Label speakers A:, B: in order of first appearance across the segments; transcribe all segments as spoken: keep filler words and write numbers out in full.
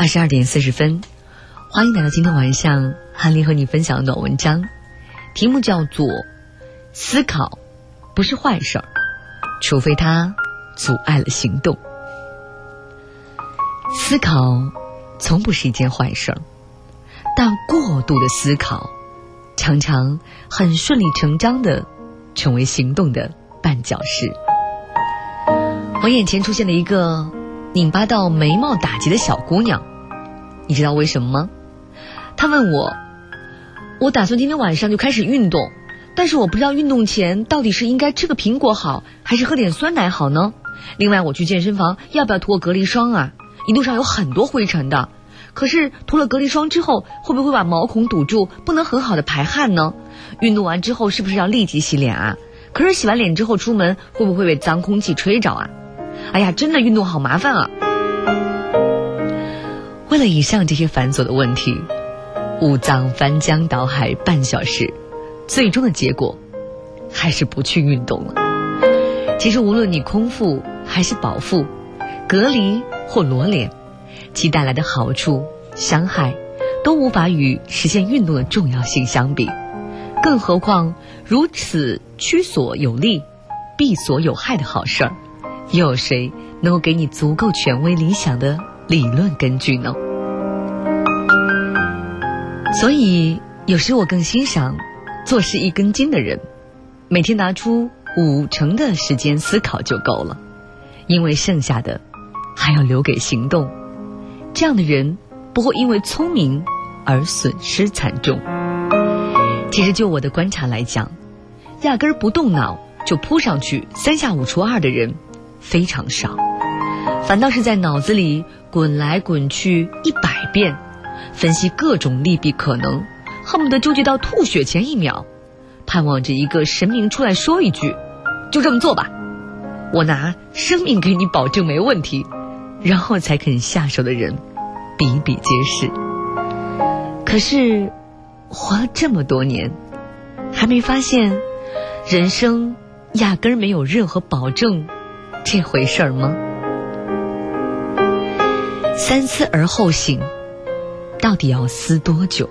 A: 二十二点四十分，欢迎来到今天晚上韩林和你分享的暖文章，题目叫做思考不是坏事儿，除非它阻碍了行动。思考从不是一件坏事儿，但过度的思考常常很顺理成章地成为行动的绊脚石。我眼前出现了一个拧巴到眉毛打结的小姑娘，你知道为什么吗？她问我，我打算今天晚上就开始运动，但是我不知道运动前到底是应该吃个苹果好，还是喝点酸奶好呢？另外我去健身房要不要涂个隔离霜啊？一路上有很多灰尘的，可是涂了隔离霜之后会不会把毛孔堵住，不能很好的排汗呢？运动完之后是不是要立即洗脸啊？可是洗完脸之后出门会不会被脏空气吹着啊？哎呀，真的运动好麻烦啊。为了以上这些繁琐的问题，武藏翻江倒海半小时，最终的结果还是不去运动了。其实无论你空腹还是饱腹，隔离或裸脸，其带来的好处伤害都无法与实现运动的重要性相比，更何况如此趋所有利避所有害的好事儿，又有谁能够给你足够权威理想的理论根据呢？所以有时我更欣赏做事一根筋的人，每天拿出五成的时间思考就够了，因为剩下的还要留给行动。这样的人不会因为聪明而损失惨重。其实就我的观察来讲，压根儿不动脑就扑上去三下五除二的人非常少，反倒是在脑子里滚来滚去一百遍，分析各种利弊可能，恨不得纠结到吐血前一秒，盼望着一个神明出来说一句就这么做吧，我拿生命给你保证没问题，然后才肯下手的人比比皆是。可是活了这么多年，还没发现人生压根儿没有任何保证这回事儿吗？三思而后行，到底要思多久？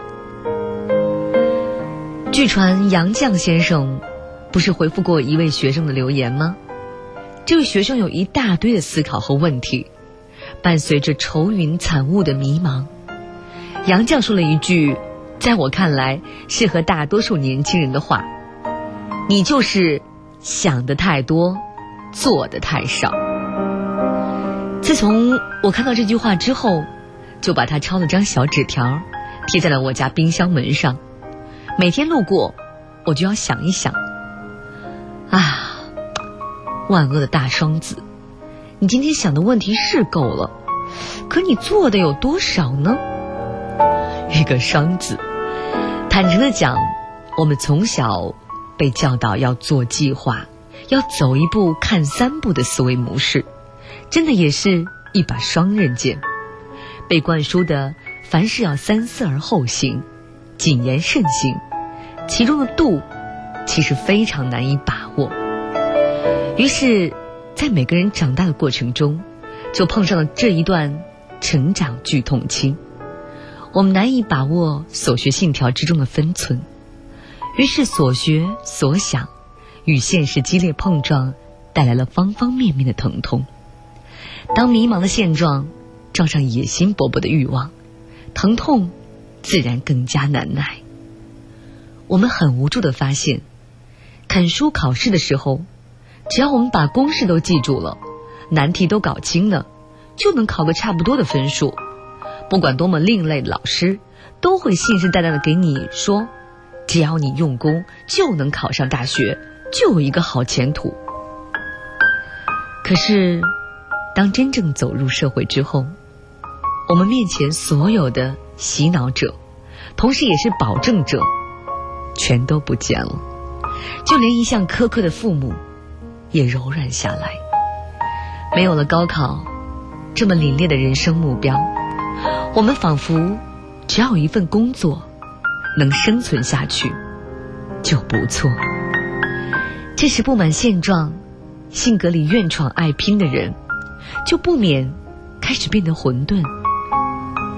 A: 据传杨绛先生不是回复过一位学生的留言吗？这位学生有一大堆的思考和问题，伴随着愁云惨雾的迷茫。杨绛说了一句在我看来适合大多数年轻人的话，你就是想得太多，做得太少。自从我看到这句话之后，就把它抄了张小纸条贴在了我家冰箱门上，每天路过我就要想一想，啊，万恶的大双子，你今天想的问题是够了，可你做的有多少呢？一个双子，坦诚的讲，我们从小被教导要做计划，要走一步看三步的思维模式，真的也是一把双刃剑。被灌输的凡事要三思而后行，谨言慎行，其中的度其实非常难以把握。于是在每个人长大的过程中，就碰上了这一段成长剧痛期，我们难以把握所学信条之中的分寸，于是所学所想与现实激烈碰撞，带来了方方面面的疼痛。当迷茫的现状撞上野心勃勃的欲望，疼痛自然更加难耐。我们很无助地发现，看书考试的时候，只要我们把公式都记住了，难题都搞清了，就能考个差不多的分数。不管多么另类的老师，都会信誓旦旦地给你说，只要你用功就能考上大学，就有一个好前途。可是当真正走入社会之后，我们面前所有的洗脑者，同时也是保证者，全都不见了，就连一向苛刻的父母也柔软下来。没有了高考这么凛冽的人生目标，我们仿佛只要有一份工作能生存下去就不错。这时不满现状，性格里怨闯爱拼的人，就不免开始变得混沌。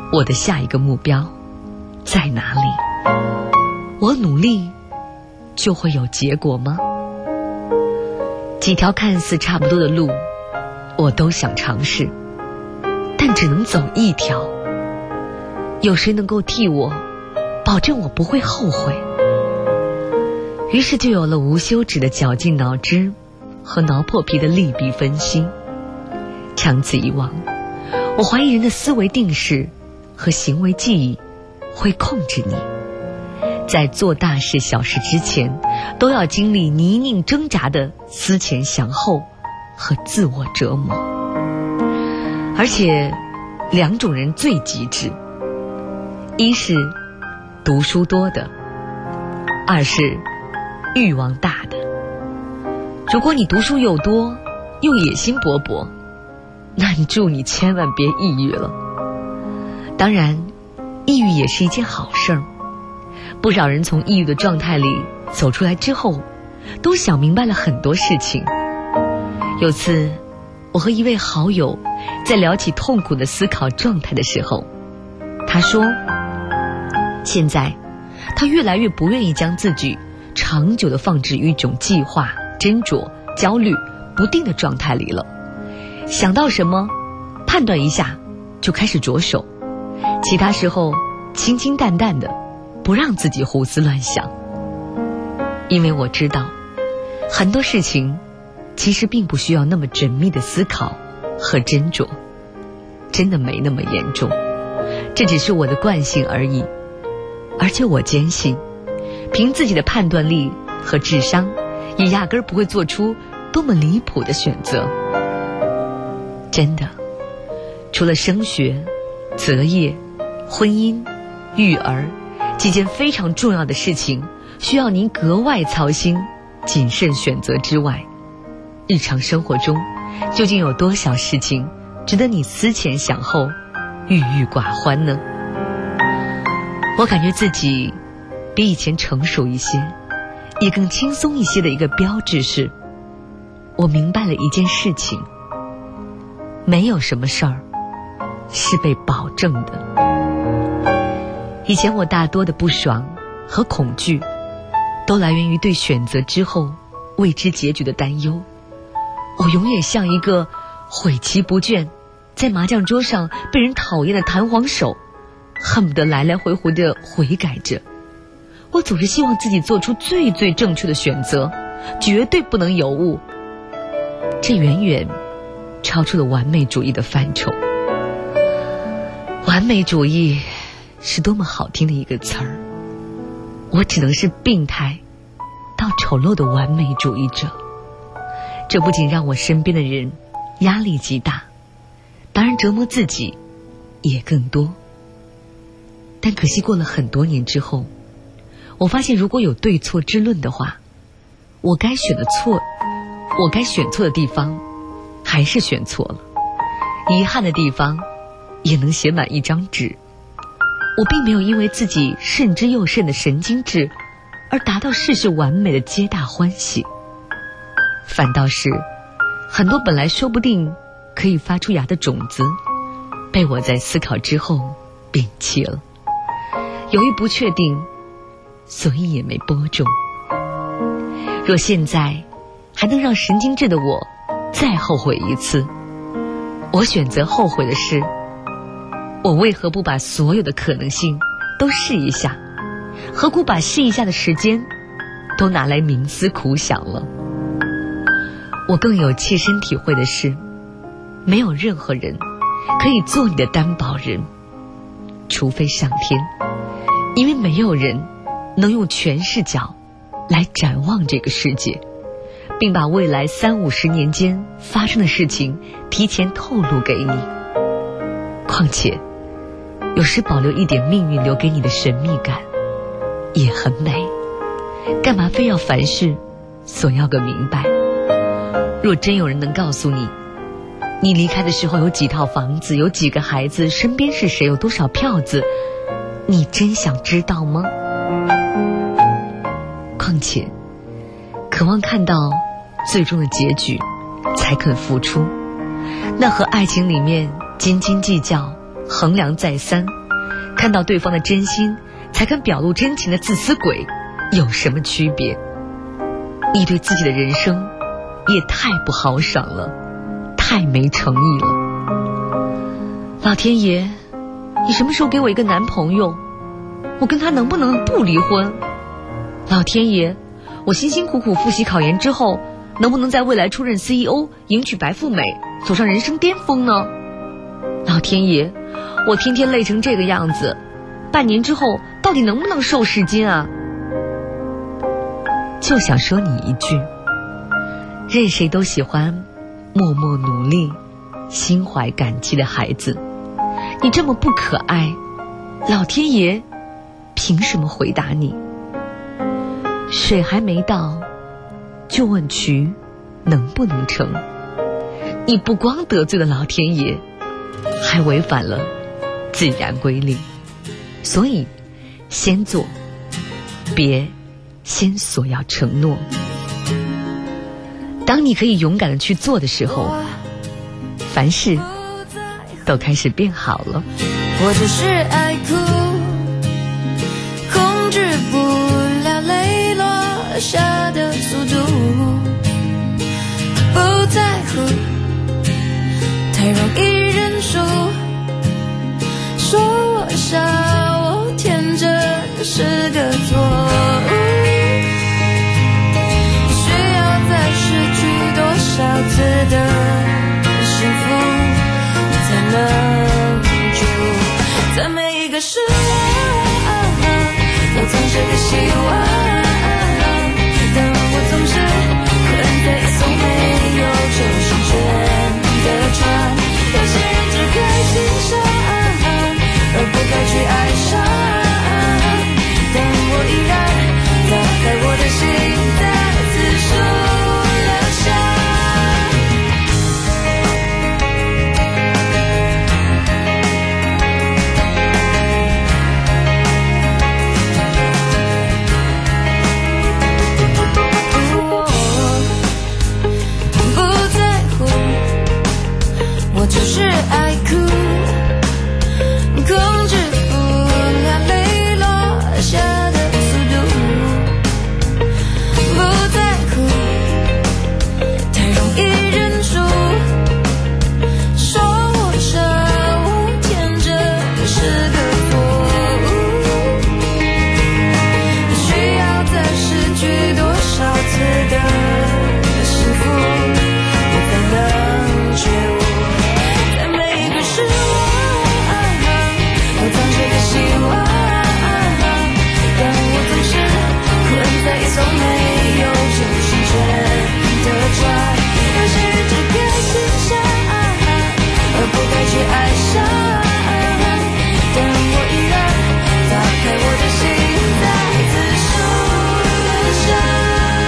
A: 我的下一个目标在哪里？我努力就会有结果吗？几条看似差不多的路，我都想尝试，但只能走一条。有谁能够替我保证我不会后悔？于是就有了无休止的绞尽脑汁和挠破皮的利弊分析。长此以往，我怀疑人的思维定式和行为记忆会控制你，在做大事小事之前都要经历泥泞挣扎的思前想后和自我折磨。而且两种人最极致，一是读书多的，二是欲望大的。如果你读书又多又野心勃勃，那你祝你千万别抑郁了。当然抑郁也是一件好事儿，不少人从抑郁的状态里走出来之后，都想明白了很多事情。有次我和一位好友在聊起痛苦的思考状态的时候，他说现在他越来越不愿意将自己长久地放置于一种计划、斟酌、焦虑不定的状态里了，想到什么判断一下就开始着手，其他时候清清淡淡的，不让自己胡思乱想。因为我知道很多事情其实并不需要那么缜密的思考和斟酌，真的没那么严重，这只是我的惯性而已。而且我坚信，凭自己的判断力和智商，也压根儿不会做出多么离谱的选择。真的，除了升学、择业、婚姻、育儿几件非常重要的事情需要您格外操心、谨慎选择之外，日常生活中究竟有多少事情值得你思前想后、郁郁寡欢呢？我感觉自己比以前成熟一些，也更轻松一些的一个标志是，我明白了一件事情，没有什么事儿是被保证的。以前我大多的不爽和恐惧都来源于对选择之后未知结局的担忧。我永远像一个悔其不倦，在麻将桌上被人讨厌的弹簧手，恨不得来来回回的悔改着。我总是希望自己做出最最正确的选择，绝对不能有误。这远远超出了完美主义的范畴。完美主义是多么好听的一个词儿，我只能是病态到丑陋的完美主义者。这不仅让我身边的人压力极大，当然折磨自己也更多。但可惜过了很多年之后，我发现如果有对错之论的话，我该选的错，我该选错的地方还是选错了，遗憾的地方也能写满一张纸。我并没有因为自己慎之又慎的神经质而达到事事完美的皆大欢喜，反倒是很多本来说不定可以发出芽的种子，被我在思考之后摒弃了。由于不确定，所以也没播种。若现在还能让神经质的我再后悔一次，我选择后悔的是，我为何不把所有的可能性都试一下？何苦把试一下的时间都拿来冥思苦想了？我更有切身体会的是，没有任何人可以做你的担保人，除非上天。因为没有人能用全视角来展望这个世界，并把未来三五十年间发生的事情提前透露给你。况且有时保留一点命运留给你的神秘感也很美，干嘛非要凡事索要个明白？若真有人能告诉你，你离开的时候有几套房子，有几个孩子，身边是谁，有多少票子，你真想知道吗？况且渴望看到最终的结局才肯付出，那和爱情里面斤斤计较、衡量再三看到对方的真心才肯表露真情的自私鬼有什么区别？你对自己的人生也太不豪爽了，太没诚意了。老天爷，你什么时候给我一个男朋友？我跟他能不能不离婚？老天爷，我辛辛苦苦复习考研之后，能不能在未来出任 C E O， 迎娶白富美，走上人生巅峰呢？老天爷，我天天累成这个样子，半年之后到底能不能瘦十斤啊？就想说你一句，任谁都喜欢默默努力、心怀感激的孩子。你这么不可爱，老天爷凭什么回答你？水还没到，就问渠能不能成？你不光得罪了老天爷，还违反了自然规律。所以先做，别先索要承诺。当你可以勇敢的去做的时候，凡事都开始变好了。
B: 我只是爱哭，控制不了泪落下的速度，不在乎，太容易认输，说我傻，我天真是个错误，需要再失去多少次的幸福才能觉悟，在每一个失望都藏着个希望，但我总是困在一艘没有救生圈的船，有些人只该欣赏而不该去爱上，但我依然打开我的心，再次数了下。我就是爱哭，控制不了泪落下的速度，不在乎，太容易认输，说我傻，我天真是个错误，需要再失去多少次的幸福我才能觉悟，失望我藏着个希望，但我总是困在一艘没有救生圈的船，有些人只该欣赏而不该去爱上，但我依然打开我的心，再次受了伤。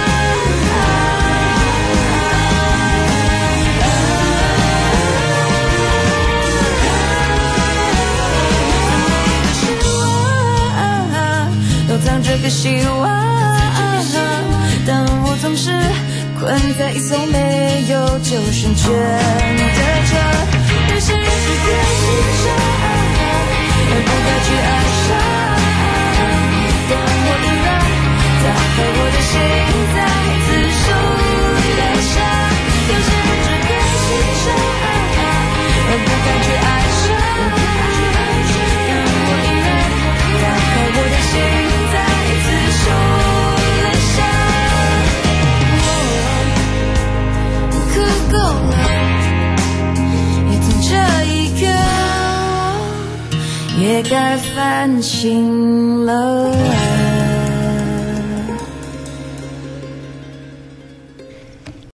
B: 藏着个希望，但我总是困在一艘没有救生圈的船，有些人只该欣赏而不该去爱上，但我依然打开我的心，再次受了伤，有些人只该欣赏而不该去爱上，但我依然打开我的心，受了伤，哭够了，也从这一刻，也该反省了。